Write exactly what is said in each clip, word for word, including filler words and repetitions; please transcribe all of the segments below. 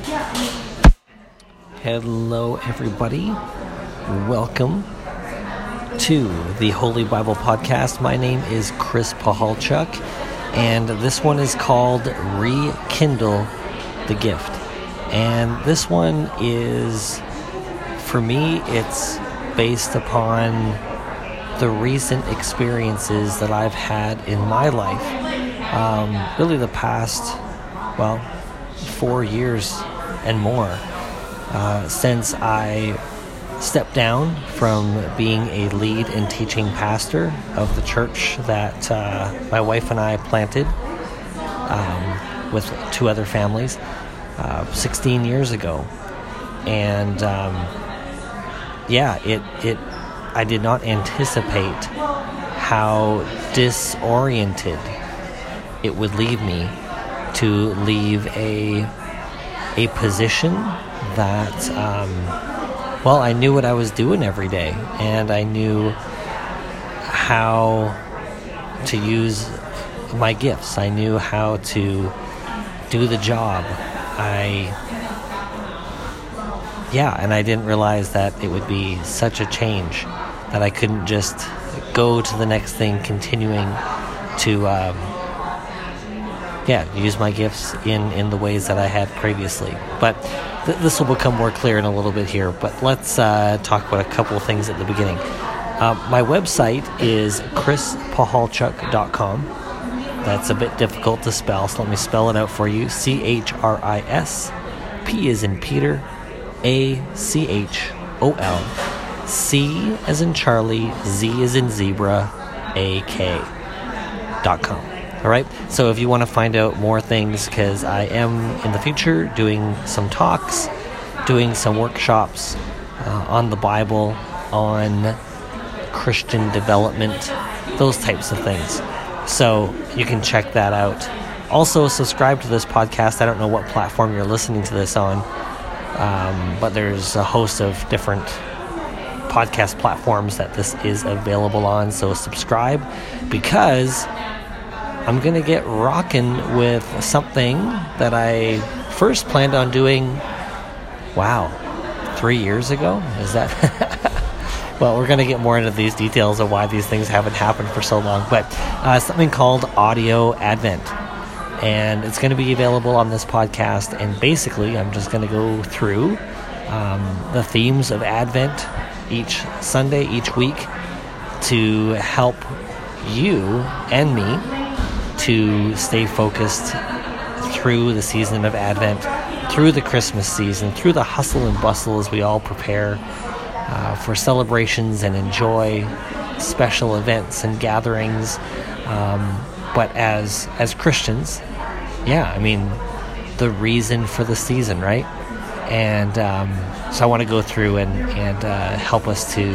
Hello, everybody. Welcome to the Holy Bible Podcast. My name is Chris Pahalchuk, and this one is called Rekindle the Gift. And this one is, for me, it's based upon the recent experiences that I've had in my life. Um, really the past, well, four years and more uh, since I stepped down from being a lead and teaching pastor of the church that uh, my wife and I planted um, with two other families uh, sixteen years ago. And um, yeah, it it I did not anticipate how disoriented it would leave me to leave a a position that, um, well, I knew what I was doing every day, and I knew how to use my gifts. I knew how to do the job. I, yeah, and I didn't realize that it would be such a change that I couldn't just go to the next thing, continuing to, um, yeah, use my gifts in, in the ways that I had previously. But th- this will become more clear in a little bit here. But let's uh, talk about a couple of things at the beginning. Uh, my website is chris pahalchuk dot com. That's a bit difficult to spell, so let me spell it out for you. C H R I S, P as in Peter, A C H O L, C as in Charlie, Z as in Zebra, A K dot com. All right, so if you want to find out more things, because I am in the future doing some talks, doing some workshops uh, on the Bible, on Christian development, those types of things. So you can check that out. Also, subscribe to this podcast. I don't know what platform you're listening to this on, um, but there's a host of different podcast platforms that this is available on. So subscribe, because I'm going to get rocking with something that I first planned on doing, wow, three years ago? Is that? Well, we're going to get more into these details of why these things haven't happened for so long, but uh, something called Audio Advent. And it's going to be available on this podcast, and basically I'm just going to go through um, the themes of Advent each Sunday, each week, to help you and me to stay focused through the season of Advent, through the Christmas season, through the hustle and bustle as we all prepare uh, for celebrations and enjoy special events and gatherings. Um, but as as Christians, yeah, I mean, the reason for the season, right? And um, so I want to go through and, and uh, help us to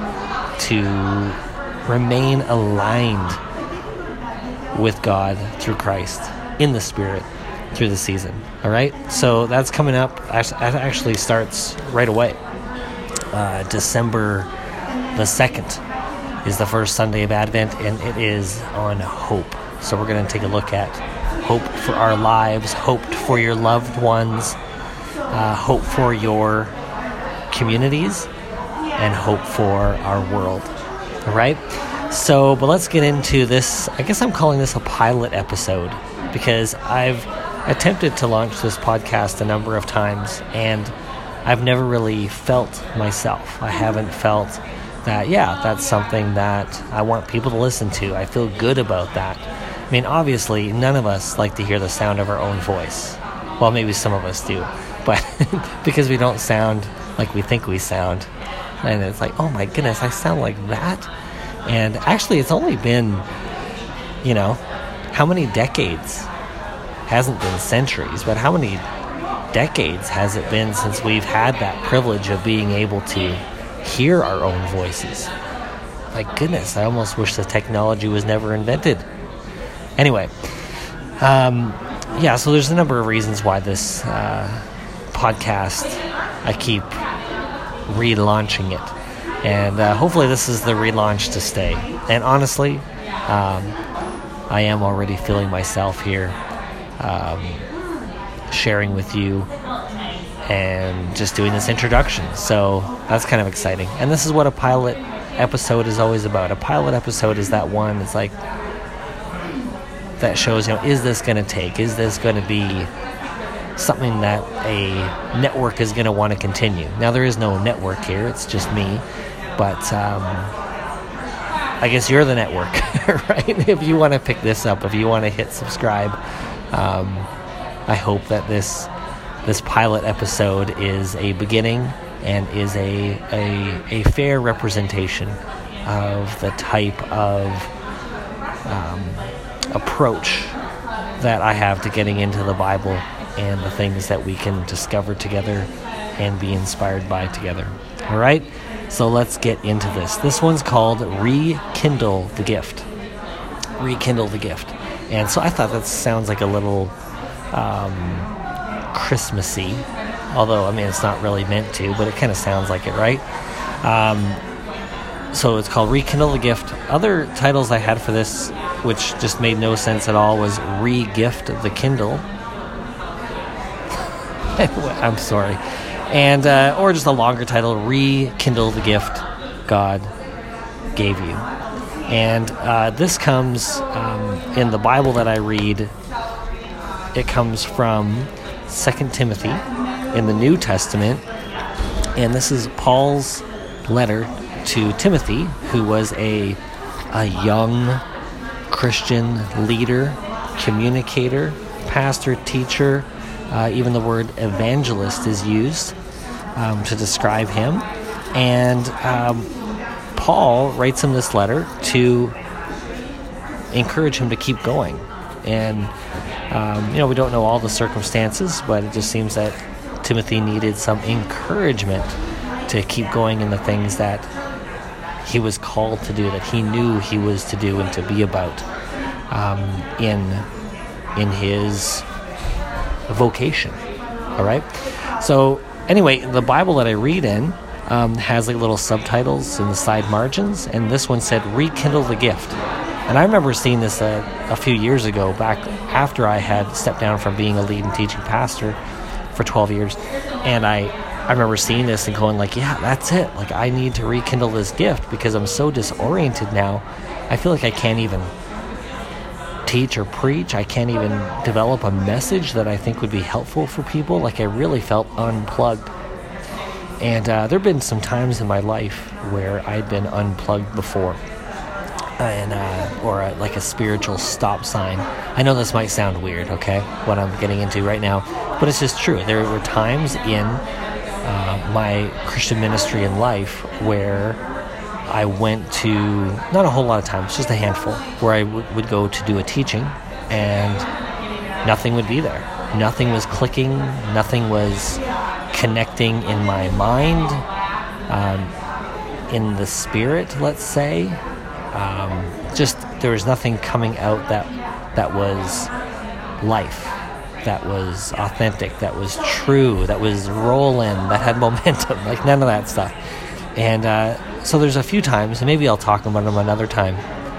to remain aligned with God through Christ, in the Spirit, through the season. All right? So that's coming up. It actually starts right away. Uh, December the second is the first Sunday of Advent, and it is on hope. So we're going to take a look at hope for our lives, hope for your loved ones, uh, hope for your communities, and hope for our world. All right? So, but let's get into this. I guess I'm calling this a pilot episode, because I've attempted to launch this podcast a number of times, and I've never really felt myself. I haven't felt that, yeah, that's something that I want people to listen to. I feel good about that. I mean, obviously, none of us like to hear the sound of our own voice. Well, maybe some of us do, but because we don't sound like we think we sound. And it's like, oh my goodness, I sound like that? And actually, it's only been, you know, how many decades? Hasn't been centuries, but how many decades has it been since we've had that privilege of being able to hear our own voices? My goodness, I almost wish the technology was never invented. Anyway, um, yeah, so there's a number of reasons why this uh, podcast, I keep relaunching it. And uh, hopefully this is the relaunch to stay. And honestly, um, I am already feeling myself here, um, sharing with you and just doing this introduction. So that's kind of exciting. And this is what a pilot episode is always about. A pilot episode is that one, it's like, that shows, you know, is this going to take? Is this going to be something that a network is going to want to continue? Now, there is no network here. It's just me. But um, I guess you're the network, right? If you want to pick this up, if you want to hit subscribe, um, I hope that this this pilot episode is a beginning and is a a, a fair representation of the type of um, approach that I have to getting into the Bible and the things that we can discover together and be inspired by together. All right, so let's get into this. This one's called Rekindle the Gift. Rekindle the Gift. And so I thought that sounds like a little um, Christmassy, although, I mean, it's not really meant to, but it kind of sounds like it, right? Um, so it's called Rekindle the Gift. Other titles I had for this, which just made no sense at all, was Re-Gift the Kindle. I'm sorry. And uh, or just a longer title, Rekindle the Gift God Gave You. And uh, this comes um, in the Bible that I read. It comes from Second Timothy in the New Testament. And this is Paul's letter to Timothy, who was a a young Christian leader, communicator, pastor, teacher. Uh, even the word evangelist is used um, to describe him. And um, Paul writes him this letter to encourage him to keep going. And, um, you know, we don't know all the circumstances, but it just seems that Timothy needed some encouragement to keep going in the things that he was called to do, that he knew he was to do and to be about um, in in his vocation. All right. So anyway, the Bible that I read in um, has like little subtitles in the side margins, and this one said "Rekindle the Gift." And I remember seeing this uh, a few years ago, back after I had stepped down from being a lead and teaching pastor for twelve years, and I. I remember seeing this and going like, yeah, that's it. Like, I need to rekindle this gift because I'm so disoriented now. I feel like I can't even teach or preach. I can't even develop a message that I think would be helpful for people. Like, I really felt unplugged. And uh, there have been some times in my life where I'd been unplugged before. And uh, or a, like a spiritual stop sign. I know this might sound weird, okay, what I'm getting into right now, but it's just true. There were times in Uh, my Christian ministry in life where I went to, not a whole lot of times, just a handful, where I w- would go to do a teaching and nothing would be there. Nothing was clicking, nothing was connecting in my mind, um, in the spirit, let's say. Um, just, there was nothing coming out that that was life. That was authentic, that was true, that was rolling, that had momentum, like none of that stuff. And uh, so there's a few times, and maybe I'll talk about them another time.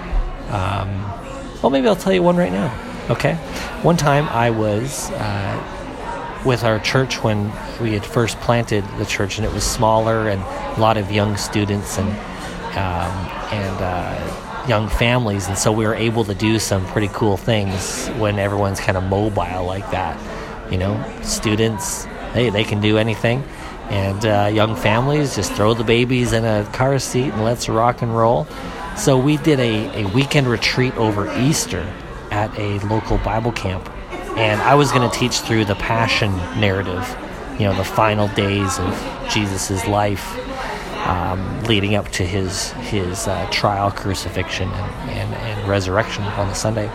Um, well, maybe I'll tell you one right now, okay? One time I was uh, with our church when we had first planted the church, and it was smaller and a lot of young students and um, and uh, young families, and so we were able to do some pretty cool things when everyone's kind of mobile like that. You know, students, hey, they can do anything, and uh, young families just throw the babies in a car seat and let's rock and roll. So we did a, a weekend retreat over Easter at a local Bible camp, and I was going to teach through the Passion narrative, you know, the final days of Jesus's life. Um, leading up to his his uh, trial, crucifixion, and, and, and resurrection on the Sunday.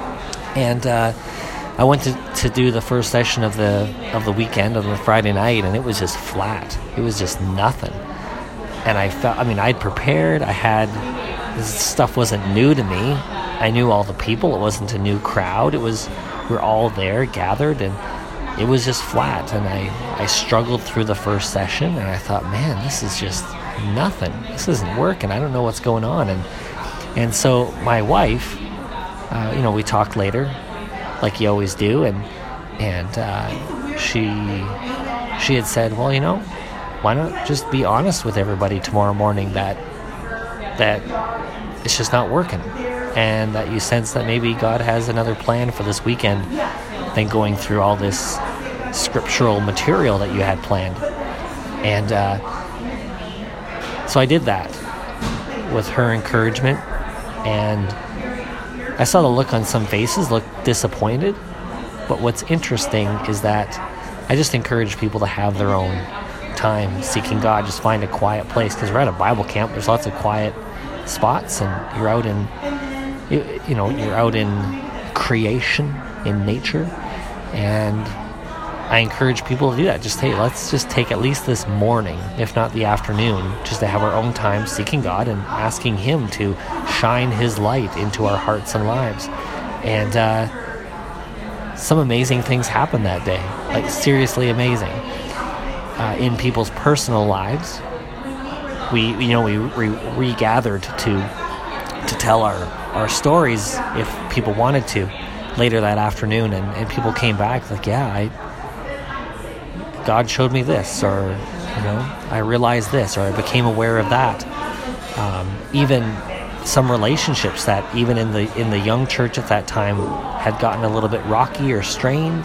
And uh, I went to, to do the first session of the of the weekend on the Friday night, and it was just flat. It was just nothing. And I felt, I mean, I'd prepared. I had, this stuff wasn't new to me. I knew all the people. It wasn't a new crowd. It was, we're all there gathered, and it was just flat. And I, I struggled through the first session, and I thought, man, this is just nothing. This isn't working. I don't know what's going on. And and so my wife, uh, you know, we talked later, like you always do, and and uh, she she had said, well, you know, why not just be honest with everybody tomorrow morning that that it's just not working, and that you sense that maybe God has another plan for this weekend than going through all this scriptural material that you had planned. And uh, so I did that with her encouragement, and I saw the look on some faces, look disappointed. But what's interesting is that I just encourage people to have their own time seeking God. Just find a quiet place, because we're at a Bible camp. There's lots of quiet spots, and you're out in, you, you know, you're out in creation, in nature, and I encourage people to do that. Just, hey, let's just take at least this morning, if not the afternoon, just to have our own time seeking God and asking Him to shine His light into our hearts and lives. And uh, some amazing things happen that day, like seriously amazing. Uh, in people's personal lives, we, you know, we re- regathered to to tell our, our stories if people wanted to later that afternoon, and, and people came back like, yeah, I God showed me this, or, you know, I realized this, or I became aware of that. Um, even some relationships that even in the in the young church at that time had gotten a little bit rocky or strained.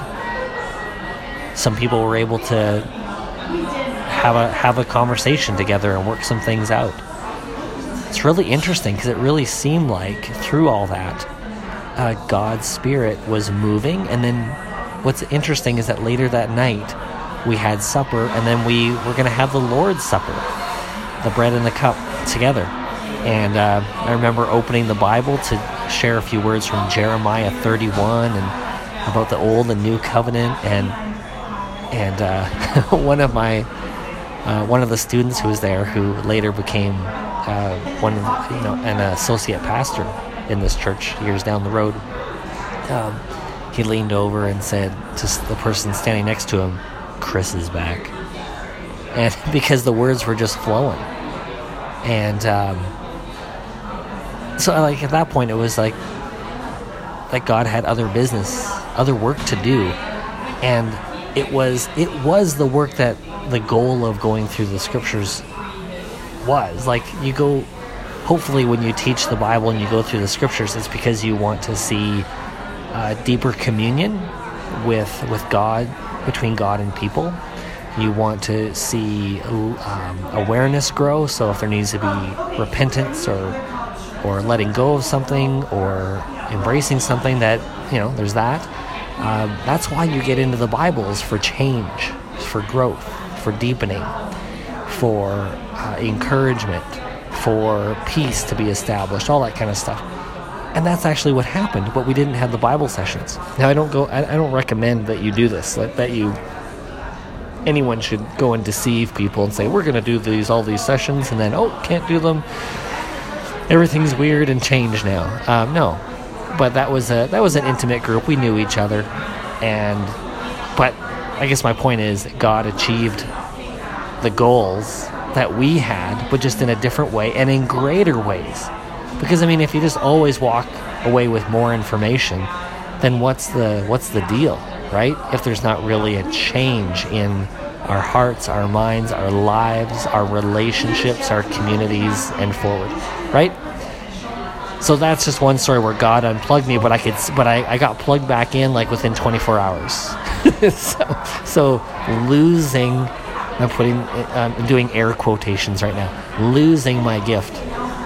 Some people were able to have a have a conversation together and work some things out. It's really interesting, because it really seemed like through all that, uh, God's Spirit was moving. And then what's interesting is that later that night we had supper, and then we were going to have the Lord's Supper, the bread and the cup together. And uh, I remember opening the Bible to share a few words from Jeremiah thirty-one and about the Old and New Covenant. And and uh, one of my uh, one of the students who was there, who later became uh, one of, you know an associate pastor in this church years down the road, um, he leaned over and said to the person standing next to him, "Chris is back," and because the words were just flowing. And um, so, like at that point, it was like that God had other business, other work to do, and it was it was the work that the goal of going through the scriptures was. Like, you go, hopefully, when you teach the Bible and you go through the scriptures, it's because you want to see uh, deeper communion with with God, between God and people. You want to see um, awareness grow, so if there needs to be repentance or or letting go of something or embracing something, that, you know, there's that. Um, that's why you get into the Bible, is for change, for growth, for deepening, for uh, encouragement, for peace to be established, all that kind of stuff. And that's actually what happened, but we didn't have the Bible sessions. Now, I don't go. I, I don't recommend that you do this. That, that you, anyone should go and deceive people and say, we're going to do these all these sessions, and then, oh, can't do them. Everything's weird and changed now. Um, no, but that was a that was an intimate group. We knew each other, and but I guess my point is, God achieved the goals that we had, but just in a different way and in greater ways. Because, I mean, if you just always walk away with more information, then what's the what's the deal, right? If there's not really a change in our hearts, our minds, our lives, our relationships, our communities, and forward, right? So that's just one story where God unplugged me, but I could, but I, I got plugged back in like within twenty-four hours. so, so losing, I'm putting, I'm doing air quotations right now, losing my gift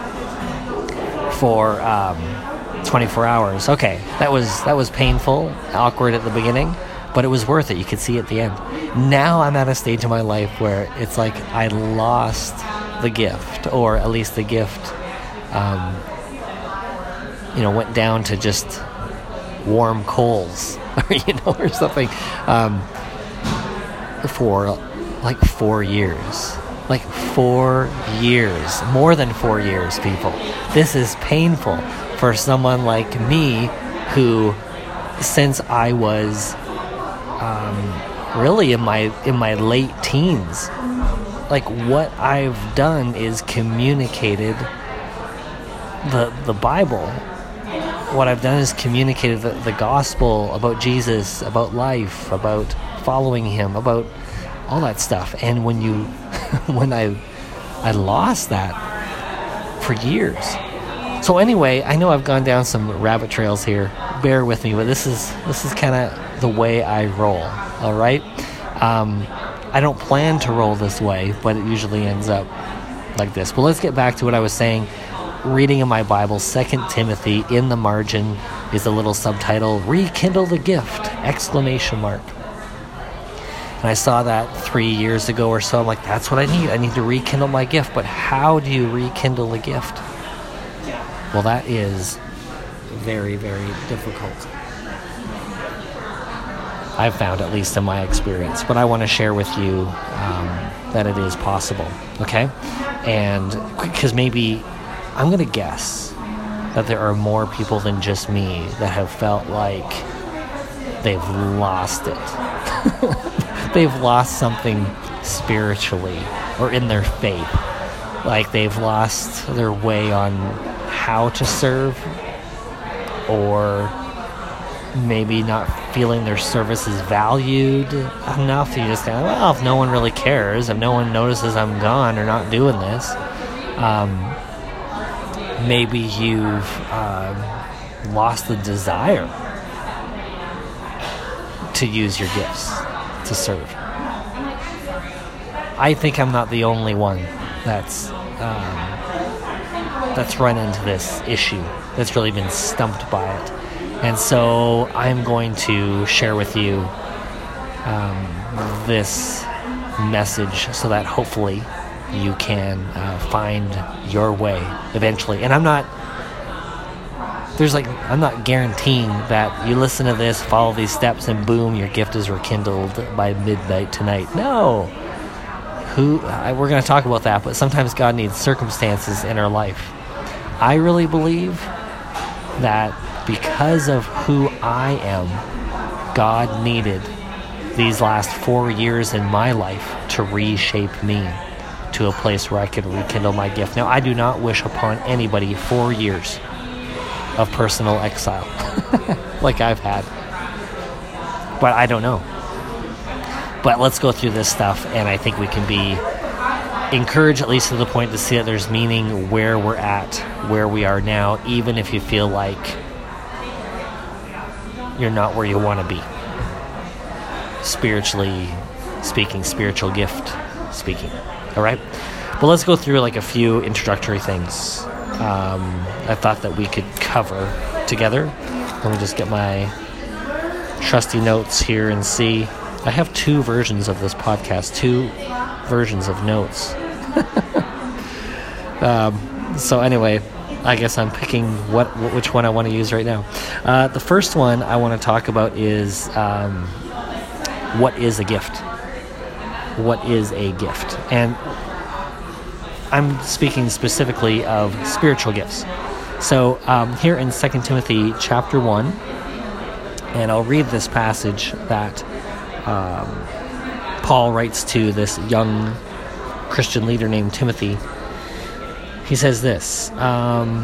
for um, twenty-four hours. Okay, that was that was painful, awkward at the beginning, but it was worth it. You could see at the end. Now I'm at a stage in my life where it's like I lost the gift, or at least the gift, um, you know, went down to just warm coals, or you know, or something, um, for like four years. Like four years, more than four years, people. This is painful for someone like me, who, since I was um, really in my in my late teens, like what I've done is communicated the the Bible. What I've done is communicated the, the gospel about Jesus, about life, about following Him, about all that stuff. And when you, when I, I lost that for years. So anyway, I know I've gone down some rabbit trails here. Bear with me, but this is this is kind of the way I roll. All right. Um, I don't plan to roll this way, but it usually ends up like this. But let's get back to what I was saying. Reading in my Bible, Second Timothy, in the margin is a little subtitle, Rekindle the Gift, exclamation mark. And I saw that three years ago or so. I'm like, that's what I need. I need to rekindle my gift. But how do you rekindle a gift? Well, that is very, very difficult. I've found, at least in my experience. But I want to share with you um, that it is possible. Okay? And because maybe, I'm going to guess that there are more people than just me that have felt like they've lost it. They've lost something spiritually or in their faith. Like they've lost their way on how to serve, or maybe not feeling their service is valued enough. You just kind of, well, if no one really cares, if no one notices I'm gone or not doing this, um, maybe you've uh, lost the desire to use your gifts to serve. I think I'm not the only one that's um, that's run into this issue, that's really been stumped by it. And so I'm going to share with you um, this message so that hopefully you can uh, find your way eventually. And I'm not, there's like, I'm not guaranteeing that you listen to this, follow these steps, and boom, your gift is rekindled by midnight tonight. No. Who, I, we're going to talk about that, but sometimes God needs circumstances in our life. I really believe that because of who I am, God needed these last four years in my life to reshape me to a place where I could rekindle my gift. Now, I do not wish upon anybody four years of personal exile like I've had. But I don't know. But let's go through this stuff, and I think we can be encouraged, at least to the point, to see that there's meaning where we're at, where we are now, even if you feel like you're not where you want to be. Spiritually speaking, spiritual gift speaking. All right? But let's go through like a few introductory things um, I thought that we could cover together. Let me just get my trusty notes here and see. I have two versions of this podcast, two versions of notes. um, so anyway, I guess I'm picking what which one I want to use right now. Uh, the first one I want to talk about is um, what is a gift? What is a gift? And I'm speaking specifically of spiritual gifts. So um, here in Second Timothy chapter one, and I'll read this passage that um, Paul writes to this young Christian leader named Timothy. He says this, um,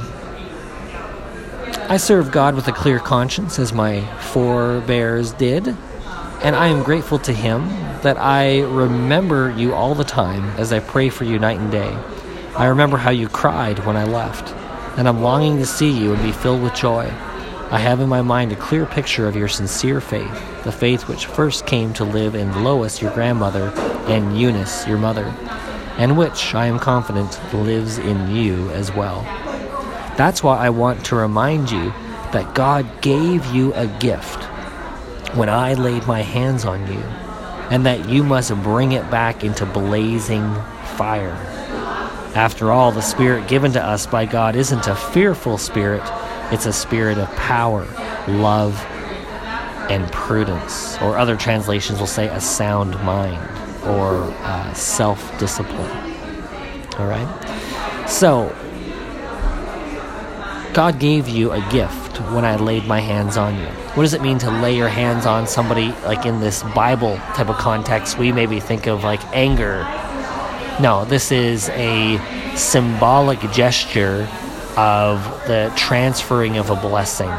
I serve God with a clear conscience as my forebears did, and I am grateful to him that I remember you all the time as I pray for you night and day. I remember how you cried when I left, and I'm longing to see you and be filled with joy. I have in my mind a clear picture of your sincere faith, the faith which first came to live in Lois, your grandmother, and Eunice, your mother, and which, I am confident, lives in you as well. That's why I want to remind you that God gave you a gift when I laid my hands on you, and that you must bring it back into blazing fire. After all, the spirit given to us by God isn't a fearful spirit, it's a spirit of power, love, and prudence. Or other translations will say a sound mind, or uh, self-discipline. All right? So, God gave you a gift when I laid my hands on you. What does it mean to lay your hands on somebody, like in this Bible type of context? We maybe think of like anger. No, this is a symbolic gesture of the transferring of a blessing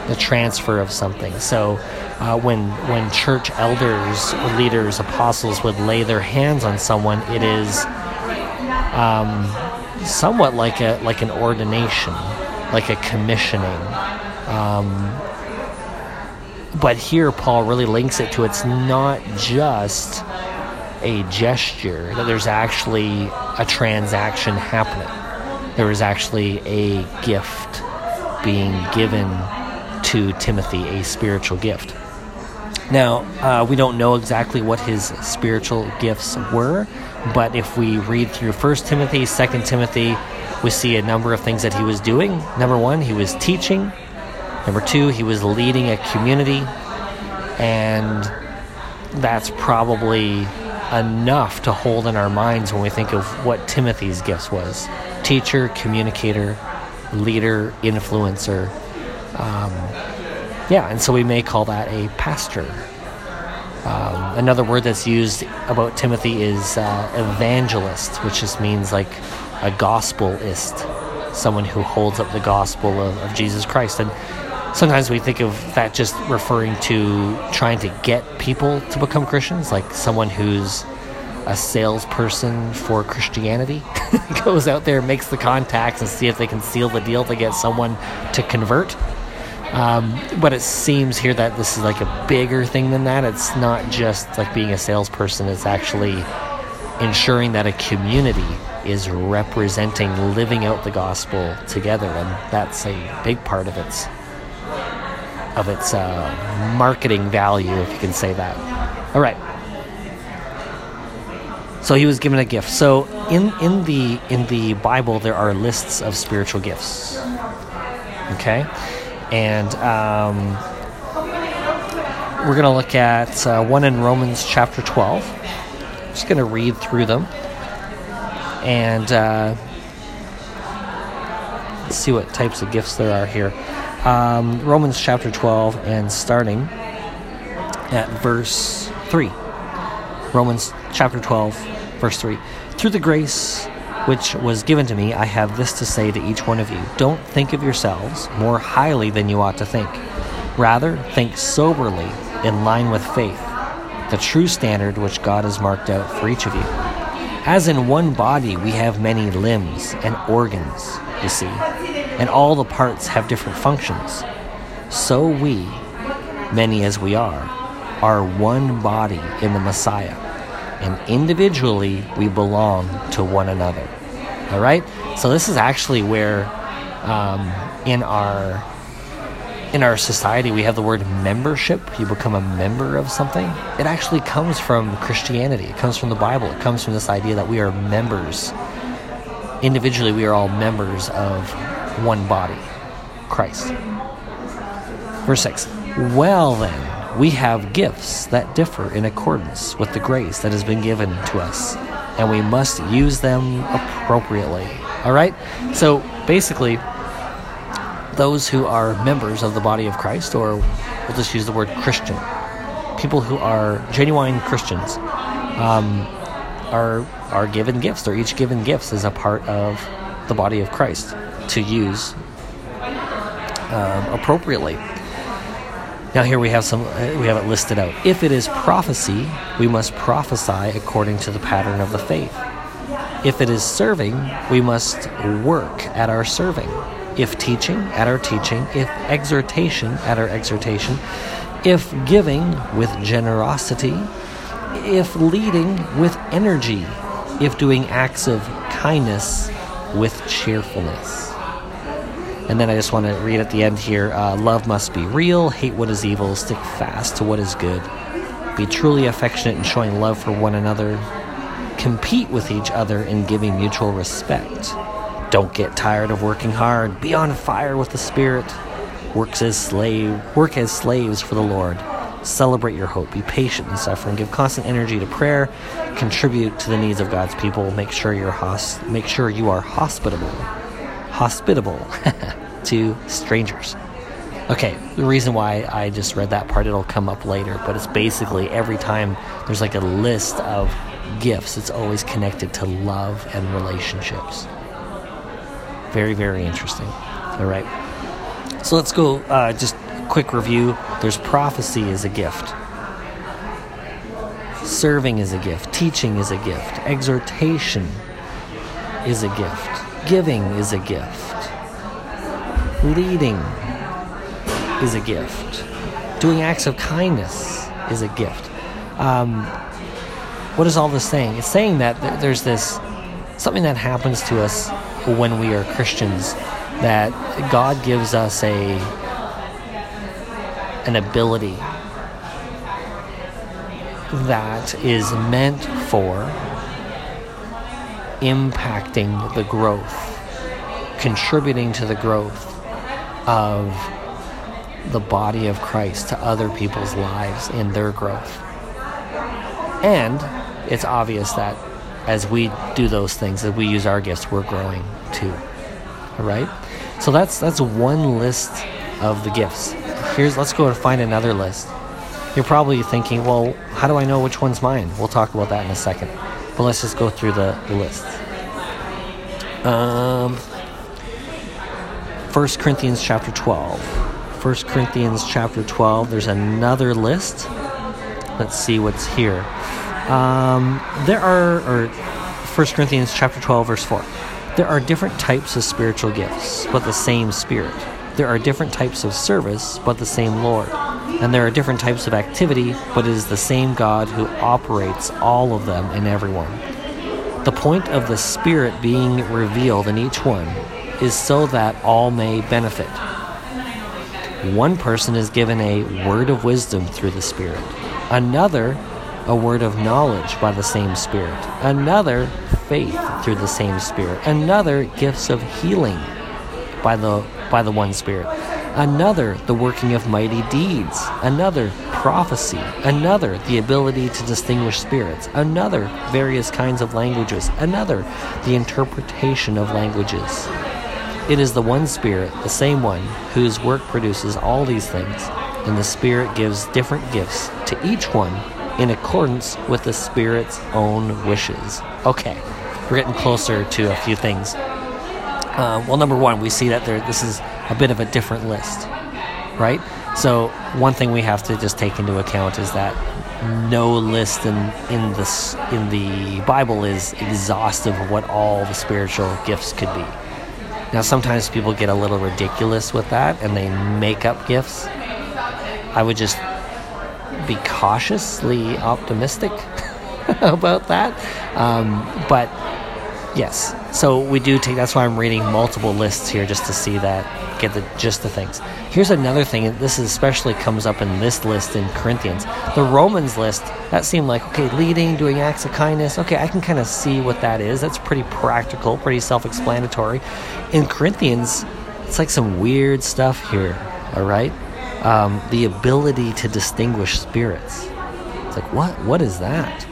the transfer of something. So uh, when when church elders, leaders, apostles would lay their hands on someone, it is um, somewhat like a like an ordination, like a commissioning. Um, but here Paul really links it to it's not just a gesture, that there's actually a transaction happening. There is actually a gift being given to Timothy, a spiritual gift. Now, uh, we don't know exactly what his spiritual gifts were, but if we read through First Timothy, Second Timothy, we see a number of things that he was doing. Number one, he was teaching. Number two, he was leading a community. And that's probably enough to hold in our minds when we think of what Timothy's gifts was. Teacher, communicator, leader, influencer. Um, yeah, and so we may call that a pastor. Um, another word that's used about Timothy is uh, evangelist, which just means like a gospelist, someone who holds up the gospel of, of Jesus Christ. And sometimes we think of that just referring to trying to get people to become Christians, like someone who's a salesperson for Christianity, goes out there, makes the contacts, and see if they can seal the deal to get someone to convert. Um, but it seems here that this is like a bigger thing than that. It's not just like being a salesperson. It's actually ensuring that a community is representing, living out the gospel together, and that's a big part of its of its uh, marketing value, if you can say that. All right. So he was given a gift. So in in the in the Bible, there are lists of spiritual gifts. Okay, and um, we're going to look at uh, one in Romans chapter twelve. I'm just going to read through them and uh, let's see what types of gifts there are here. Um, Romans chapter twelve, and starting at verse three. Romans chapter twelve, verse three. Through the grace which was given to me, I have this to say to each one of you. Don't think of yourselves more highly than you ought to think. Rather, think soberly, in line with faith, the true standard which God has marked out for each of you. As in one body we have many limbs and organs, you see, and all the parts have different functions. So we, many as we are, are one body in the Messiah, and individually we belong to one another. All right? So this is actually where um, in our in our society we have the word membership. You become a member of something. It actually comes from Christianity. It comes from the Bible. It comes from this idea that we are members. Individually, we are all members of one body, Christ. Verse six. Well then, we have gifts that differ in accordance with the grace that has been given to us, and we must use them appropriately. All right? So basically, those who are members of the body of Christ, or we'll just use the word Christian, people who are genuine Christians, um, are are given gifts. They're each given gifts as a part of the body of Christ to use um, appropriately. Now here we have some. Uh, we have it listed out. If it is prophecy, we must prophesy according to the pattern of the faith. If it is serving, we must work at our serving. If teaching, at our teaching. If exhortation, at our exhortation. If giving, with generosity. If leading, with energy. If doing acts of kindness, with cheerfulness. And then I just want to read at the end here, uh, love must be real, hate what is evil, stick fast to what is good. Be truly affectionate in showing love for one another. Compete with each other in giving mutual respect. Don't get tired of working hard. Be on fire with the Spirit. Works as slave, work as slaves for the Lord. Celebrate your hope. Be patient in suffering. Give constant energy to prayer. Contribute to the needs of God's people. Make sure you're hos- make sure you are hospitable. Hospitable to strangers. Okay, the reason why I just read that part, it'll come up later, but it's basically every time there's like a list of gifts, it's always connected to love and relationships. Very, very interesting. All right. So let's go uh, just quick review, there's prophecy is a gift. Serving is a gift. Teaching is a gift. Exhortation is a gift. Giving is a gift. Leading is a gift. Doing acts of kindness is a gift. Um, what is all this saying? It's saying that th- there's this, something that happens to us when we are Christians, that God gives us a an ability that is meant for impacting the growth, contributing to the growth of the body of Christ to other people's lives in their growth. And it's obvious that as we do those things, as we use our gifts, we're growing too. All right? So that's that's one list of the gifts. Here's let's go and find another list. You're probably thinking, well, how do I know which one's mine? We'll talk about that in a second. But let's just go through the, the list. Um, First Corinthians chapter twelve. First Corinthians chapter twelve, there's another list. Let's see what's here. Um, there are, or First Corinthians chapter twelve, verse four. There are different types of spiritual gifts, but the same Spirit. There are different types of service, but the same Lord. And there are different types of activity, but it is the same God who operates all of them in everyone. The point of the Spirit being revealed in each one is so that all may benefit. One person is given a word of wisdom through the Spirit. Another, a word of knowledge by the same Spirit. Another, faith through the same Spirit. Another, gifts of healing by the by the one Spirit. Another, the working of mighty deeds. Another, prophecy. Another, the ability to distinguish spirits. Another, various kinds of languages. Another, the interpretation of languages. It is the one Spirit, the same one, whose work produces all these things, and the Spirit gives different gifts to each one in accordance with the Spirit's own wishes. Okay, we're getting closer to a few things. Uh, well, number one, we see that there. This is a bit of a different list, right? So one thing we have to just take into account is that no list in in this in the Bible is exhaustive of what all the spiritual gifts could be. Now, sometimes people get a little ridiculous with that, and they make up gifts. I would just be cautiously optimistic about that, um, but. Yes, so we do take, that's why I'm reading multiple lists here, just to see that, get the gist of things. Here's another thing, and this especially comes up in this list in Corinthians. The Romans list, that seemed like, okay, leading, doing acts of kindness, okay, I can kind of see what that is. That's pretty practical, pretty self-explanatory. In Corinthians, it's like some weird stuff here, all right? Um, the ability to distinguish spirits. It's like, what? What is that?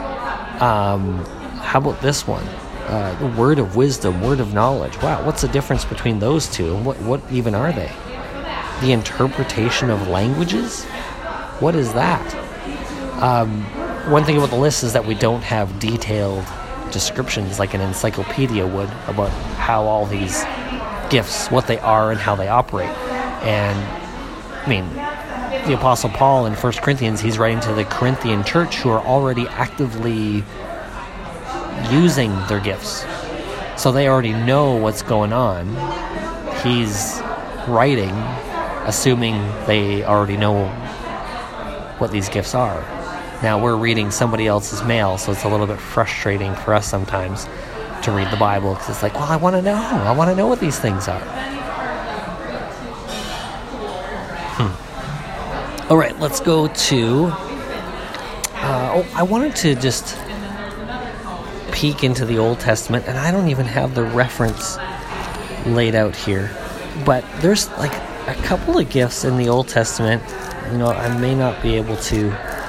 Um, how about this one? Uh, the word of wisdom, word of knowledge. Wow, what's the difference between those two? And what, what even are they? The interpretation of languages? What is that? Um, one thing about the list is that we don't have detailed descriptions like an encyclopedia would about how all these gifts, what they are and how they operate. And, I mean, the Apostle Paul in First Corinthians, he's writing to the Corinthian church who are already actively using their gifts, so they already know what's going on. He's writing assuming they already know what these gifts are. Now we're reading somebody else's mail, so it's a little bit frustrating for us sometimes to read the Bible, because it's like, well, I want to know I want to know what these things are. hmm. All right, let's go to uh, oh I wanted to just peek into the Old Testament, and I don't even have the reference laid out here, but there's like a couple of gifts in the Old Testament. You know, I may not be able to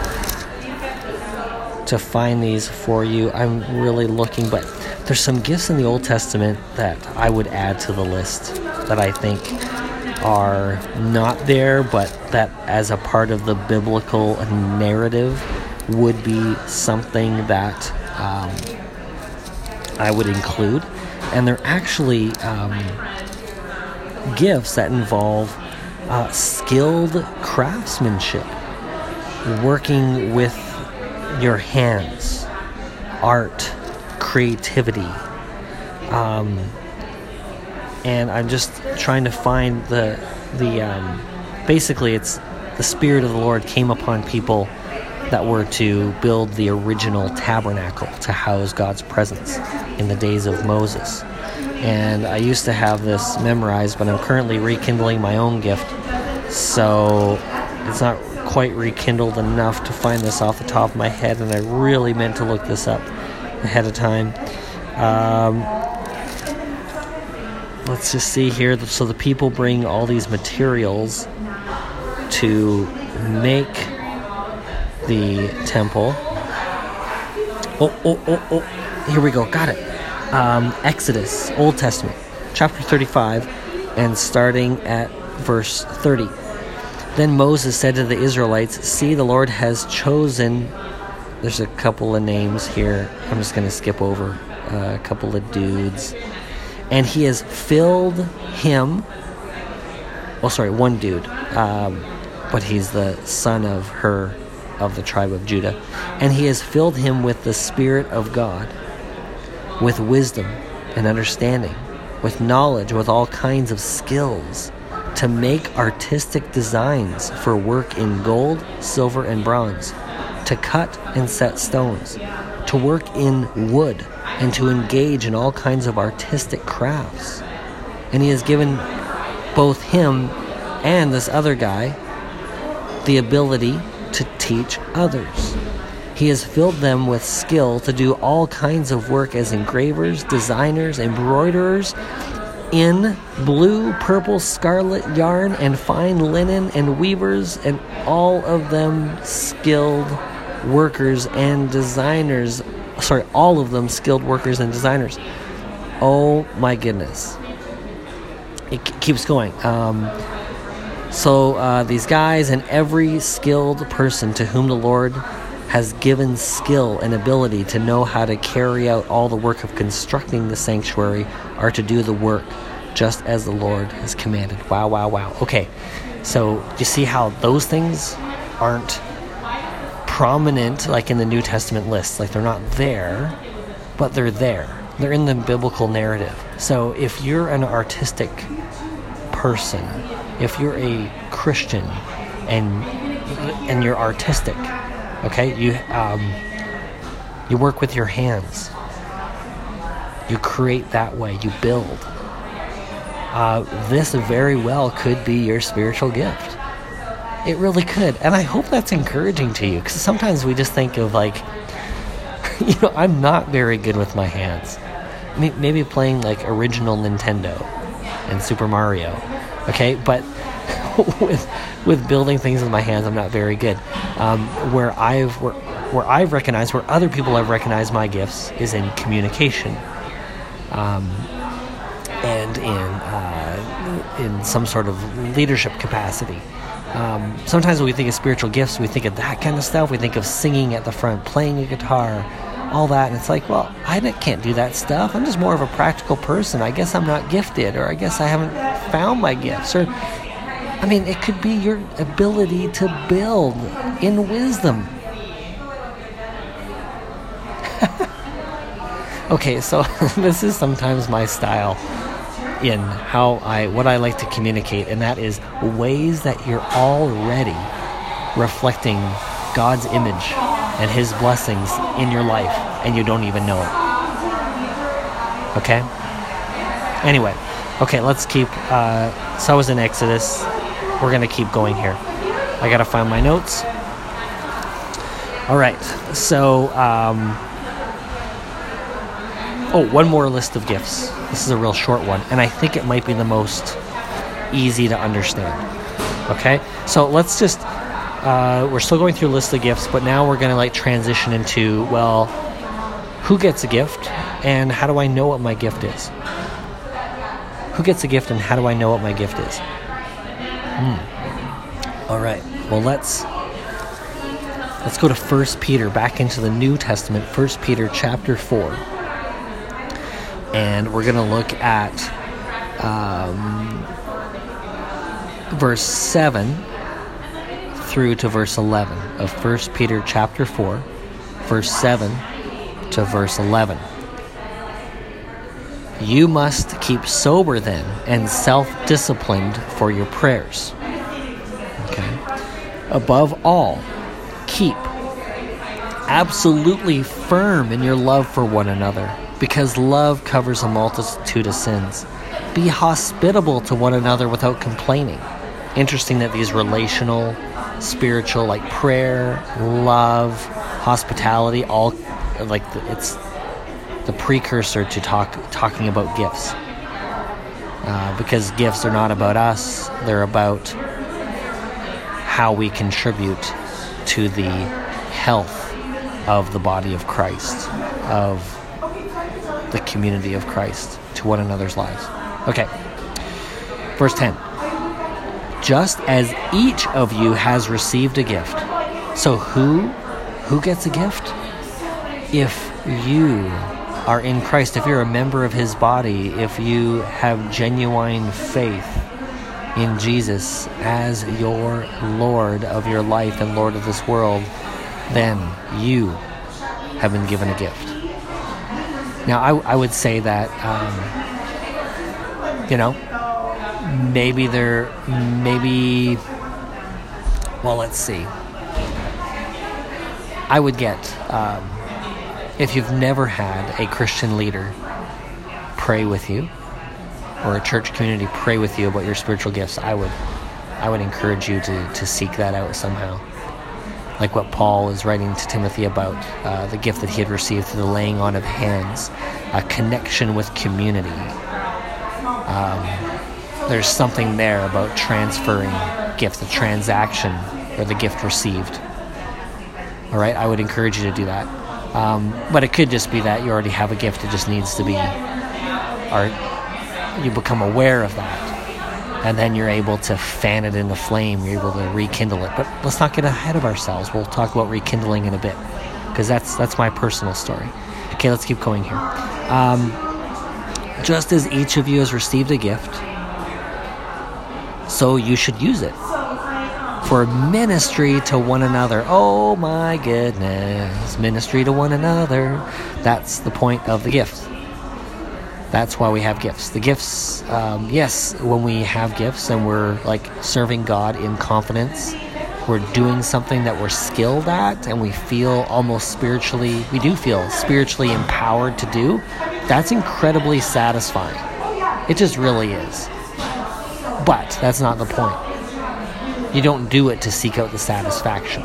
to find these for you. I'm really looking, but there's some gifts in the Old Testament that I would add to the list that I think are not there, but that as a part of the biblical narrative would be something that um, I would include. And they're actually um, gifts that involve uh, skilled craftsmanship, working with your hands, art, creativity. Um, and I'm just trying to find the, the um, basically it's the Spirit of the Lord came upon people that were to build the original tabernacle to house God's presence in the days of Moses. And I used to have this memorized, but I'm currently rekindling my own gift, so it's not quite rekindled enough to find this off the top of my head, and I really meant to look this up ahead of time. Um, let's just see here. So the people bring all these materials to make the temple. Oh, oh, oh, oh. Here we go. Got it. Um, Exodus, Old Testament, chapter thirty-five, and starting at verse thirty. Then Moses said to the Israelites, "See, the Lord has chosen..." There's a couple of names here. I'm just going to skip over uh, a couple of dudes. "And he has filled him..." Oh, sorry, one dude. Um, but he's the son of Hur, of the tribe of Judah. "And he has filled him with the Spirit of God, with wisdom and understanding, with knowledge, with all kinds of skills, to make artistic designs for work in gold, silver, and bronze, to cut and set stones, to work in wood, and to engage in all kinds of artistic crafts. And he has given both him and this other guy the ability to teach others. He has filled them with skill to do all kinds of work as engravers, designers, embroiderers, in blue, purple, scarlet yarn, and fine linen, and weavers, and all of them skilled workers and designers. Sorry, all of them skilled workers and designers." Oh my goodness. It k- keeps going. Um, so uh, these guys and every skilled person to whom the Lord has given skill and ability to know how to carry out all the work of constructing the sanctuary are to do the work just as the Lord has commanded. Wow, wow, wow. Okay, so you see how those things aren't prominent like in the New Testament lists. Like they're not there, but they're there. They're in the biblical narrative. So if you're an artistic person, if you're a Christian and and you're artistic, okay, you um, you work with your hands, you create that way, you build. Uh, this very well could be your spiritual gift. It really could, and I hope that's encouraging to you, because sometimes we just think of like, you know, I'm not very good with my hands. Maybe playing like original Nintendo and Super Mario, okay, but with with building things with my hands, I'm not very good. Um, where I've where, where I've recognized, where other people have recognized my gifts is in communication, um, and in uh, in some sort of leadership capacity. Um, sometimes when we think of spiritual gifts, we think of that kind of stuff. We think of singing at the front, playing a guitar, all that, and it's like, well, I can't do that stuff. I'm just more of a practical person. I guess I'm not gifted, or I guess I haven't found my gifts, or I mean, it could be your ability to build in wisdom. Okay, so this is sometimes my style in how I, what I like to communicate, and that is ways that you're already reflecting God's image and His blessings in your life, and you don't even know it. Okay? Anyway, okay, let's keep, uh, so I was in Exodus. We're going to keep going here. I got to find my notes. All right, so, um, oh, one more list of gifts. This is a real short one, and I think it might be the most easy to understand. Okay? So let's just, uh, we're still going through a list of gifts, but now we're going to like transition into, well, who gets a gift, and how do I know what my gift is? Who gets a gift, and how do I know what my gift is? Hmm. All right. Well, let's let's go to First Peter, back into the New Testament, First Peter chapter four. And we're going to look at um, verse seven through to verse eleven of First Peter chapter four, verse seven to verse eleven. You must keep sober then and self-disciplined for your prayers. Okay. Above all, keep absolutely firm in your love for one another, because love covers a multitude of sins. Be hospitable to one another without complaining. Interesting that these relational, spiritual, like prayer, love, hospitality, all like the, it's the precursor to talk talking about gifts. Uh, because gifts are not about us; they're about how we contribute to the health of the body of Christ, of the community of Christ, to one another's lives. Okay, verse ten. Just as each of you has received a gift. So who, who gets a gift? If you are in Christ, if you're a member of his body, if you have genuine faith in Jesus as your Lord of your life and Lord of this world, then you have been given a gift. Now, I, I would say that, um, you know, maybe there, maybe, well, let's see. I would get, um, if you've never had a Christian leader pray with you, or a church community pray with you about your spiritual gifts, I would, I would encourage you to, to seek that out somehow. Like what Paul is writing to Timothy about, uh, the gift that he had received through the laying on of hands, a connection with community. Um, there's something there about transferring gifts, the transaction or the gift received. All right, I would encourage you to do that. Um, but it could just be that you already have a gift. It just needs to be, or you become aware of that, and then you're able to fan it into flame. You're able to rekindle it. But let's not get ahead of ourselves. We'll talk about rekindling in a bit, because that's that's my personal story. Okay, let's keep going here. Um, just as each of you has received a gift, so you should use it for ministry to one another. Oh my goodness, ministry to one another. That's the point of the gift. That's why we have gifts. The gifts, um, yes, when we have gifts and we're like serving God in confidence, we're doing something that we're skilled at and we feel almost spiritually, we do feel spiritually empowered to do. That's incredibly satisfying. It just really is. But that's not the point. You don't do it to seek out the satisfaction.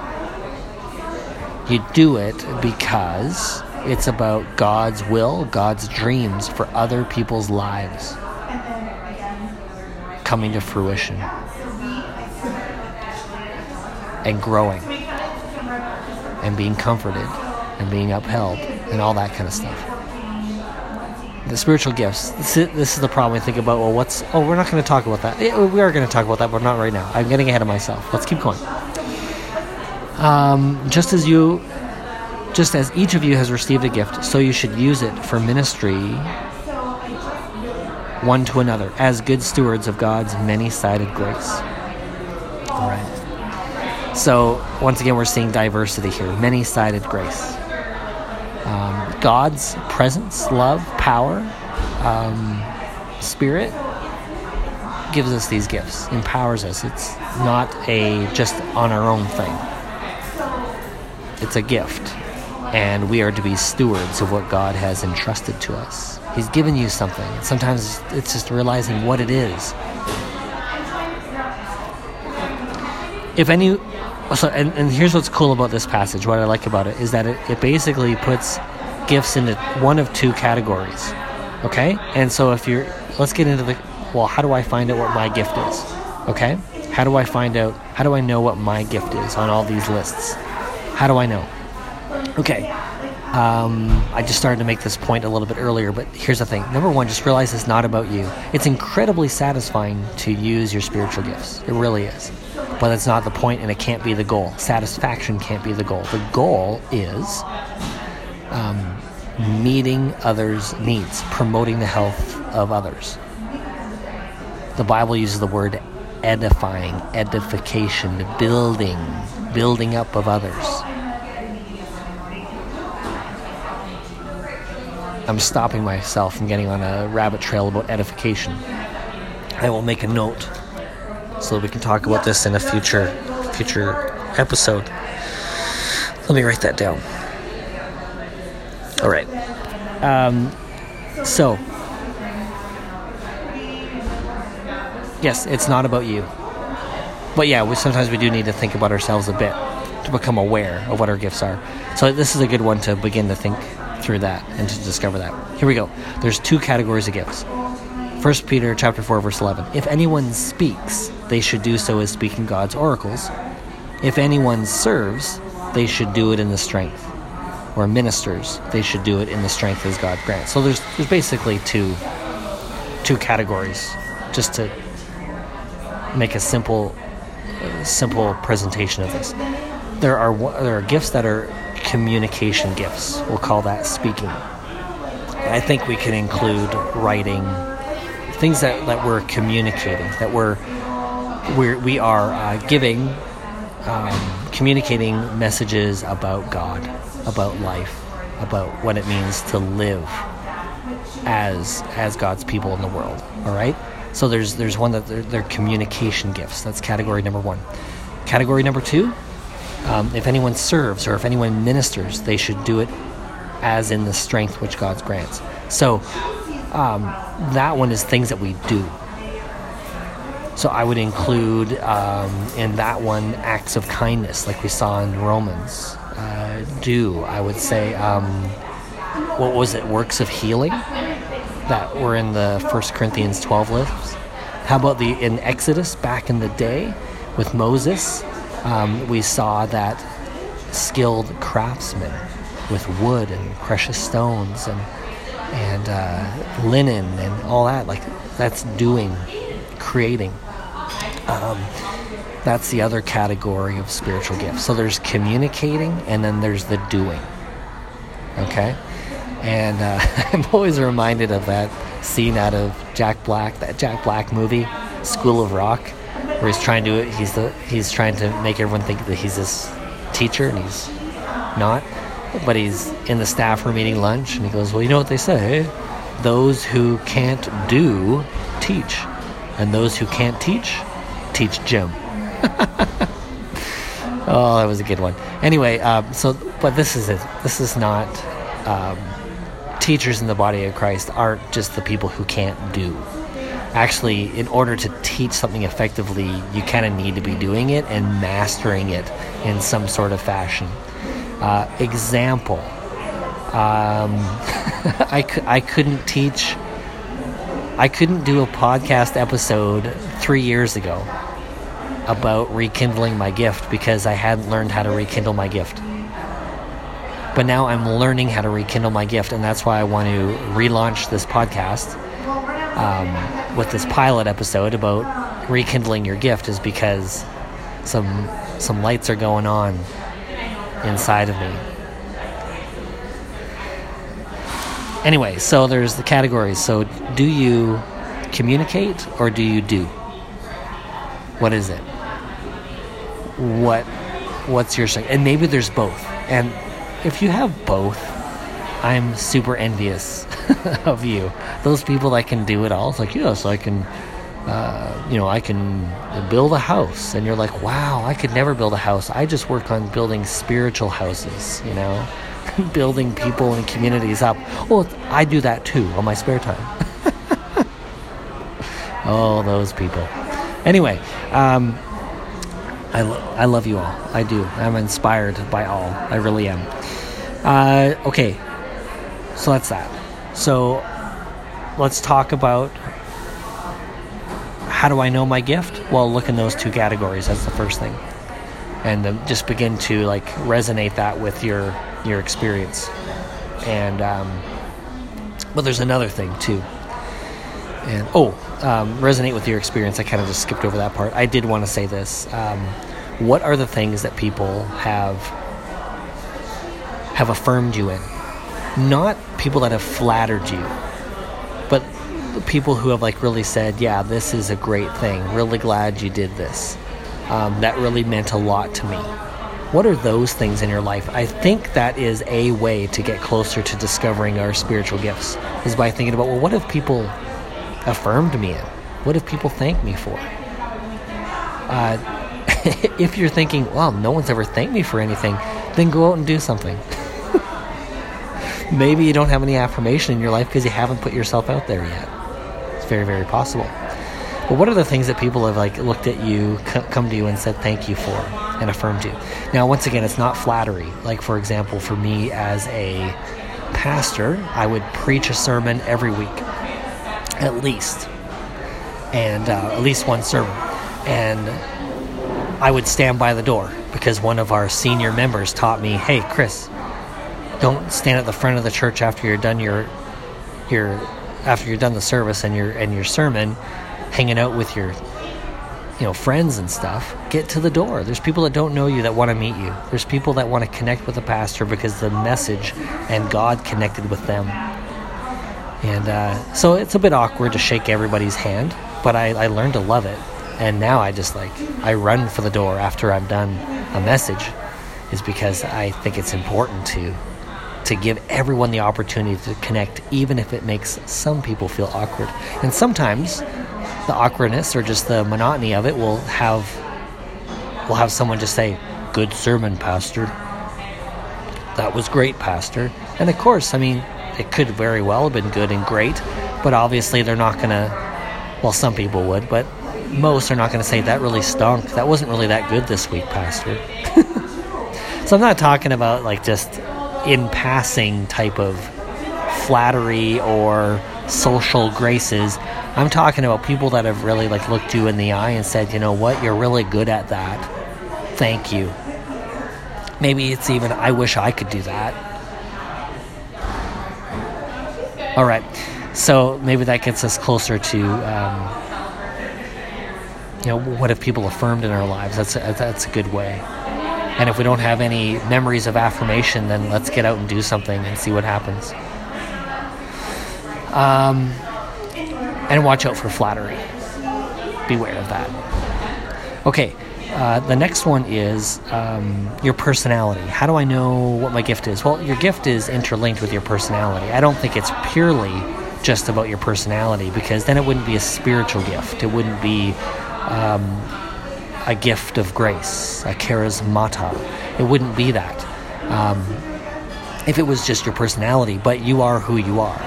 You do it because it's about God's will, God's dreams for other people's lives coming to fruition and growing and being comforted and being upheld and all that kind of stuff. The spiritual gifts, this is, this is the problem I think about. Well, what's, oh, we're not going to talk about that. Yeah, we are going to talk about that, but not right now. I'm getting ahead of myself. Let's keep going. Um, just as you, just as each of you has received a gift, so you should use it for ministry one to another, as good stewards of God's many-sided grace. All right. So, once again, we're seeing diversity here. Many-sided grace. Um, God's presence, love, power, um, spirit gives us these gifts, empowers us. It's not a just on our own thing. It's a gift, and we are to be stewards of what God has entrusted to us. He's given you something. Sometimes it's just realizing what it is. If any... So, and, and here's what's cool about this passage, what I like about it, is that it, it basically puts gifts into one of two categories, okay? And so if you're, let's get into the, well, how do I find out what my gift is, okay? How do I find out, how do I know what my gift is on all these lists? How do I know? Okay, um, I just started to make this point a little bit earlier, but here's the thing. Number one, just realize it's not about you. It's incredibly satisfying to use your spiritual gifts. It really is. But that's not the point, and it can't be the goal. Satisfaction can't be the goal. The goal is um, meeting others' needs, promoting the health of others. The Bible uses the word edifying, edification, building, building up of others. I'm stopping myself from getting on a rabbit trail about edification. I will make a note so that we can talk about this in a future future episode. Let me write that down. All right. Um, so, yes, it's not about you. But yeah, we, sometimes we do need to think about ourselves a bit to become aware of what our gifts are. So this is a good one to begin to think through that and to discover that. Here we go. There's two categories of gifts. First Peter chapter four, verse eleven. If anyone speaks, they should do so as speaking God's oracles. If anyone serves, they should do it in the strength. Or ministers, they should do it in the strength as God grants. So there's there's basically two two categories, just to make a simple uh, simple presentation of this. There are there are gifts that are communication gifts. We'll call that speaking. And I think we can include writing, things that, that we're communicating, that we're, we're we are uh, giving, um, communicating messages about God, about life, about what it means to live as as God's people in the world. All right. So there's there's one that they're, they're communication gifts. That's category number one. Category number two. Um, if anyone serves or if anyone ministers, they should do it as in the strength which God grants. So um, that one is things that we do. So I would include um, in that one acts of kindness, like we saw in Romans. Uh, do I would say um, what was it? Works of healing that were in the First Corinthians twelve list. How about the in Exodus back in the day with Moses? Um, we saw that skilled craftsmen with wood and precious stones and and uh, linen and all that. Like that's doing, creating. Um, that's the other category of spiritual gifts. So there's communicating and then there's the doing. Okay, and uh, I'm always reminded of that scene out of Jack Black, that Jack Black movie, School of Rock, where he's trying to he's the he's trying to make everyone think that he's this teacher and he's not, but he's in the staff room eating lunch and he goes, well, you know what they say, those who can't do teach, and those who can't teach teach Jim. Oh, that was a good one. Anyway, um, so but this is it. This is not um, teachers in the body of Christ aren't just the people who can't do. Actually, in order to teach something effectively, you kind of need to be doing it and mastering it in some sort of fashion. Uh, example, um, I, c- I couldn't teach, I couldn't do a podcast episode three years ago about rekindling my gift because I hadn't learned how to rekindle my gift. But now I'm learning how to rekindle my gift, and that's why I want to relaunch this podcast. Um, with this pilot episode about rekindling your gift is because some some lights are going on inside of me. Anyway, so there's the categories. So do you communicate or do you do? What is it? What what's your strength? And maybe there's both. And if you have both, I'm super envious of you. Those people that can do it all. It's like, yes, I can, uh, you know, I can build a house. And you're like, wow, I could never build a house. I just work on building spiritual houses, you know, building people and communities up. Well, I do that too on my spare time. Oh, those people. Anyway, um, I, lo- I love you all. I do. I'm inspired by all. I really am. Uh, okay. So that's that. So let's talk about how do I know my gift? Well, look in those two categories. That's the first thing. And um, just begin to like resonate that with your your experience. And um, but there's another thing too. And oh, um, resonate with your experience. I kind of just skipped over that part. I did want to say this. Um, what are the things that people have have affirmed you in? Not people that have flattered you, but the people who have like really said, yeah, this is a great thing. Really glad you did this. Um, that really meant a lot to me. What are those things in your life? I think that is a way to get closer to discovering our spiritual gifts, is by thinking about, well, what have people affirmed me in? What have people thanked me for? Uh, if you're thinking, well, no one's ever thanked me for anything, then go out and do something. Maybe you don't have any affirmation in your life because you haven't put yourself out there yet. It's very, very possible. But what are the things that people have like looked at you, c- come to you and said thank you for and affirmed you? Now, once again, it's not flattery. Like, for example, for me as a pastor, I would preach a sermon every week, at least, and uh, at least one sermon. And I would stand by the door because one of our senior members taught me, hey, Chris, don't stand at the front of the church after you're done your your after you're done the service and your and your sermon, hanging out with your you know friends and stuff. Get to the door. There's people that don't know you that want to meet you. There's people that want to connect with the pastor because the message and God connected with them. And uh, so it's a bit awkward to shake everybody's hand, but I, I learned to love it. And now I just like, I run for the door after I'm done a message, is because I think it's important to to give everyone the opportunity to connect, even if it makes some people feel awkward. And sometimes the awkwardness or just the monotony of it will have will have someone just say, good sermon, Pastor. That was great, Pastor. And of course, I mean, it could very well have been good and great, but obviously they're not going to, well, some people would, but most are not going to say, that really stunk. That wasn't really that good this week, Pastor. So I'm not talking about like just in passing type of flattery or social graces. I'm talking about people that have really like looked you in the eye and said, you know what, you're really good at that. Thank you. Maybe it's even, I wish I could do that. All right. So maybe that gets us closer to, um, you know, what have people affirmed in our lives? That's a, that's a good way. And if we don't have any memories of affirmation, then let's get out and do something and see what happens. Um, and watch out for flattery. Beware of that. Okay, uh, the next one is um, your personality. How do I know what my gift is? Well, your gift is interlinked with your personality. I don't think it's purely just about your personality, because then it wouldn't be a spiritual gift. It wouldn't be um, a gift of grace, a charismata. It wouldn't be that um, if it was just your personality, but you are who you are.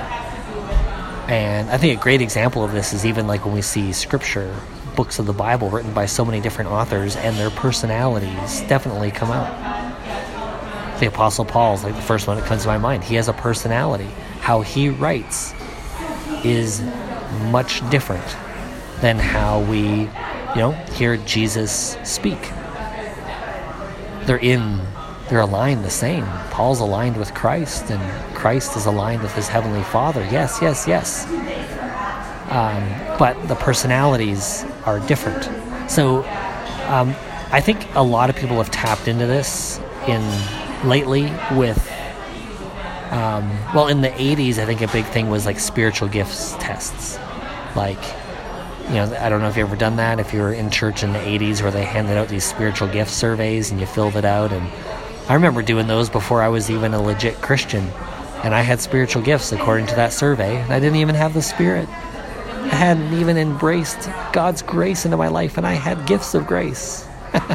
And I think a great example of this is even like when we see scripture, books of the Bible written by so many different authors, and their personalities definitely come out. The Apostle Paul is like the first one that comes to my mind. He has a personality. How he writes is much different than how we, you know, hear Jesus speak. They're in, they're aligned the same. Paul's aligned with Christ, and Christ is aligned with his heavenly Father. Yes, yes, yes. Um, but the personalities are different. So um, I think a lot of people have tapped into this in lately with, um, well, in the eighties, I think a big thing was like spiritual gifts tests. Like, you know, I don't know if you've ever done that, if you were in church in the eighties where they handed out these spiritual gift surveys and you filled it out. And I remember doing those before I was even a legit Christian. And I had spiritual gifts according to that survey, and I didn't even have the Spirit. I hadn't even embraced God's grace into my life, and I had gifts of grace.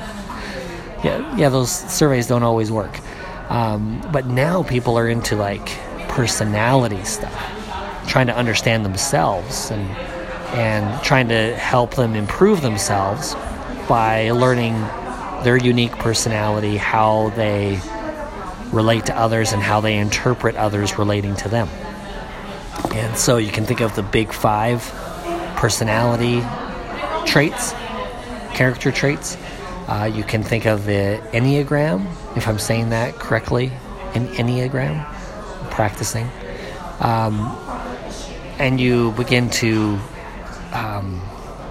yeah, yeah, those surveys don't always work. Um, but now people are into like personality stuff, trying to understand themselves and and trying to help them improve themselves by learning their unique personality, how they relate to others, and how they interpret others relating to them. And so you can think of the big five personality traits, character traits. Uh, you can think of the Enneagram, if I'm saying that correctly, an Enneagram, practicing. Um, and you begin to um,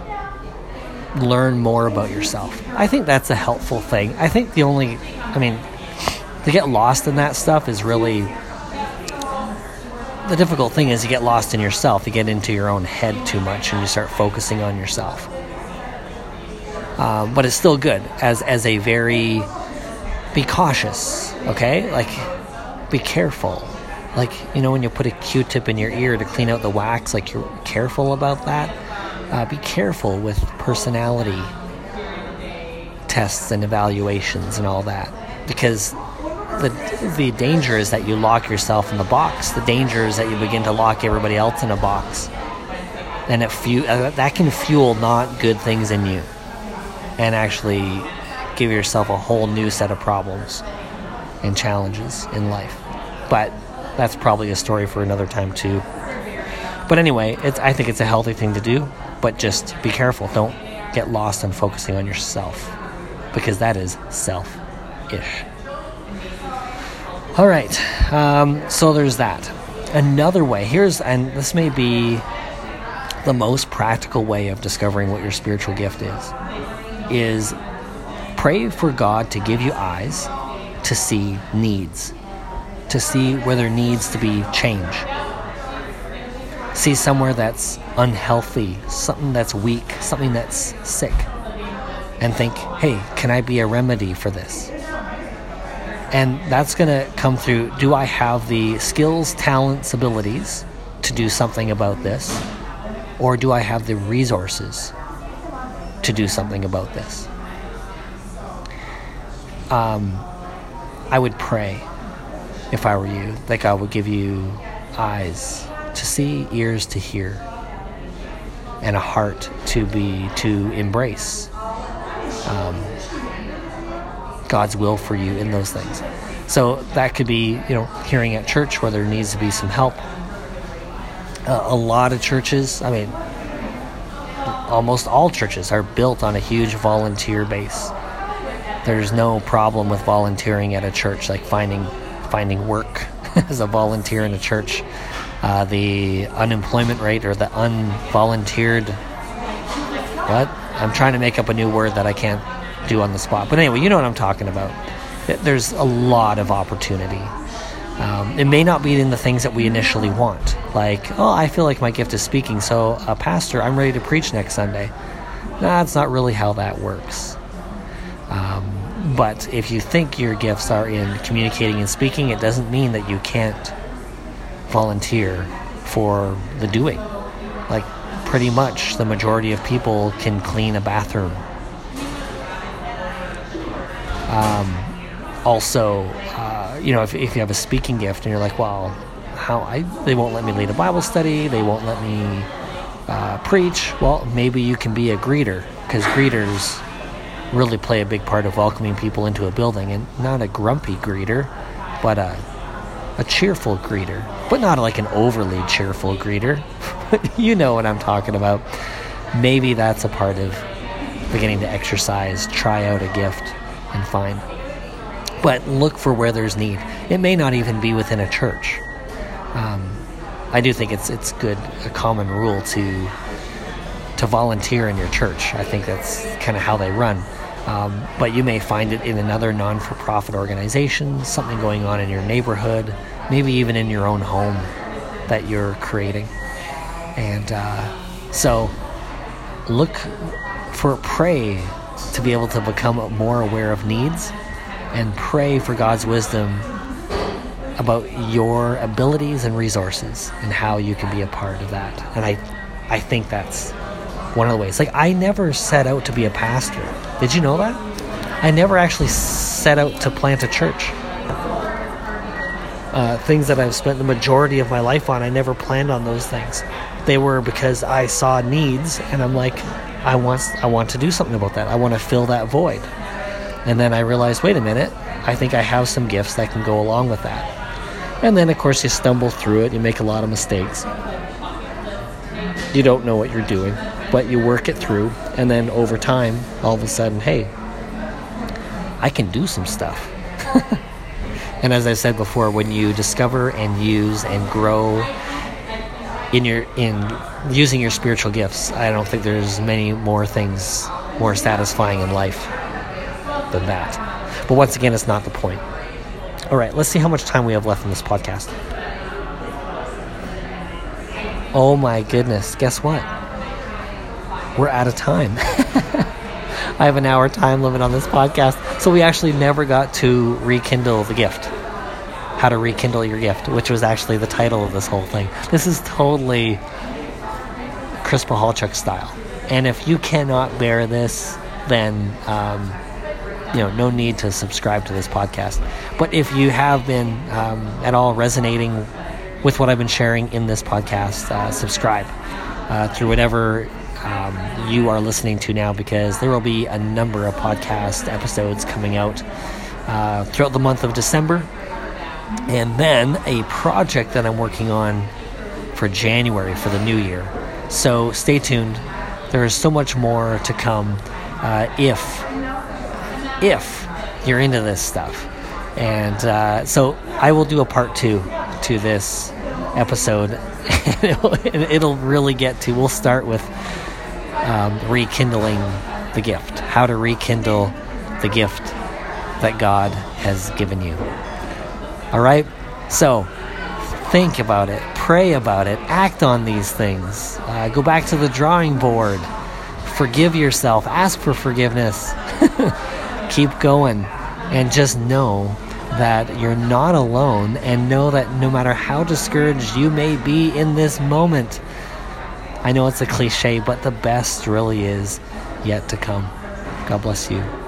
learn more about yourself. I think that's a helpful thing. I think the only, I mean, to get lost in that stuff is really the difficult thing is you get lost in yourself. You get into your own head too much and you start focusing on yourself. Um, but it's still good as as a very, be cautious, okay? Like, be careful. Like, you know, when you put a Q-tip in your ear to clean out the wax, like, you're careful about that. Uh, be careful with personality tests and evaluations and all that, because the the danger is that you lock yourself in the box. The danger is that you begin to lock everybody else in a box, and it fu- uh, that can fuel not good things in you, and actually give yourself a whole new set of problems and challenges in life. But that's probably a story for another time too. But anyway, it's I think it's a healthy thing to do, but just be careful. Don't get lost in focusing on yourself, because that is self-ish. All right, um, so there's that. Another way, here's, and this may be the most practical way of discovering what your spiritual gift is, is pray for God to give you eyes to see needs, to see where there needs to be change. See somewhere that's unhealthy, something that's weak, something that's sick, and think, hey, can I be a remedy for this? And that's going to come through, do I have the skills, talents, abilities to do something about this? Or do I have the resources to do something about this? Um, I would pray, if I were you, that God would give you eyes to see, ears to hear, and a heart to be, to embrace um, God's will for you in those things. So that could be, you know, hearing at church where there needs to be some help. Uh, a lot of churches, I mean, almost all churches are built on a huge volunteer base. There's no problem with volunteering at a church, like finding finding work as a volunteer in a church. Uh, the unemployment rate, or the unvolunteered, what? I'm trying to make up a new word that I can't do on the spot. But anyway, you know what I'm talking about. There's a lot of opportunity. Um, it may not be in the things that we initially want. Like, oh, I feel like my gift is speaking, so uh, pastor, I'm ready to preach next Sunday. Nah, it's not really how that works. Um, but if you think your gifts are in communicating and speaking, it doesn't mean that you can't volunteer for the doing. Like, pretty much the majority of people can clean a bathroom. Um, also, uh, you know, if, if you have a speaking gift and you're like, well, how I they won't let me lead a Bible study, they won't let me uh, preach. Well, maybe you can be a greeter, because greeters really play a big part of welcoming people into a building, and not a grumpy greeter, but a a cheerful greeter, but not like an overly cheerful greeter. You know what I'm talking about. Maybe that's a part of beginning to exercise, try out a gift, and find. But look for where there's need. It may not even be within a church. Um, I do think it's it's good, a common rule to to volunteer in your church. I think that's kind of how they run. Um, but you may find it in another non-for-profit organization, something going on in your neighborhood, maybe even in your own home that you're creating. And uh, so look for, pray to be able to become more aware of needs, and pray for God's wisdom about your abilities and resources and how you can be a part of that. And I, I think that's one of the ways. Like, I never set out to be a pastor. Did you know that? I never actually set out to plant a church. Uh, things that I've spent the majority of my life on, I never planned on those things. They were because I saw needs, and I'm like, I want, I want to do something about that. I want to fill that void. And then I realized, wait a minute, I think I have some gifts that can go along with that. And then, of course, you stumble through it. You make a lot of mistakes. You don't know what you're doing, but you work it through. And then over time, all of a sudden, hey, I can do some stuff. And as I said before, when you discover and use and grow in your in using your spiritual gifts, I don't think there's many more things more satisfying in life than that. But once again, it's not the point. All right, let's see how much time we have left in this podcast. Oh my goodness, guess what? We're out of time. I have an hour time limit on this podcast, so we actually never got to rekindle the gift. How to rekindle your gift, which was actually the title of this whole thing. This is totally Chris Pahalchuk style. And if you cannot bear this, then um, you know, no need to subscribe to this podcast. But if you have been um, at all resonating with what I've been sharing in this podcast, uh, subscribe uh, through whatever um, you are listening to now, because there will be a number of podcast episodes coming out uh, throughout the month of December, and then a project that I'm working on for January for the new year. So stay tuned. There is so much more to come uh, if if you're into this stuff. And uh, so I will do a part two to this episode. And it'll, it'll really get to, we'll start with um, rekindling the gift. How to rekindle the gift that God has given you. All right? So think about it. Pray about it. Act on these things. Uh, go back to the drawing board. Forgive yourself. Ask for forgiveness. Keep going. And just know that you're not alone, and know that no matter how discouraged you may be in this moment, I know it's a cliche, but the best really is yet to come. God bless you.